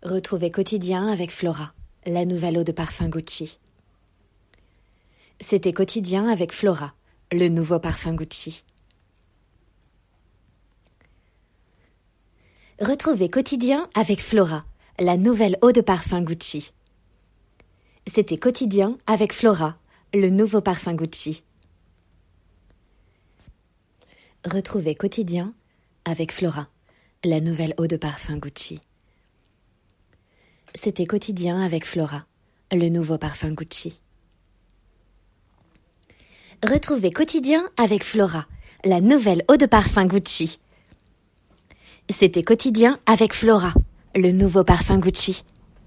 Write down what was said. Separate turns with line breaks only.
Retrouvez Quotidien avec Flora, la nouvelle eau de parfum Gucci. C'était Quotidien avec Flora, le nouveau parfum Gucci. Retrouvez Quotidien avec Flora, la nouvelle eau de parfum Gucci. C'était Quotidien avec Flora, le nouveau parfum Gucci. Retrouvez Quotidien avec Flora, la nouvelle eau de parfum Gucci. C'était Quotidien avec Flora, le nouveau parfum Gucci. Retrouvez Quotidien avec Flora, la nouvelle eau de parfum Gucci. C'était Quotidien avec Flora, le nouveau parfum Gucci.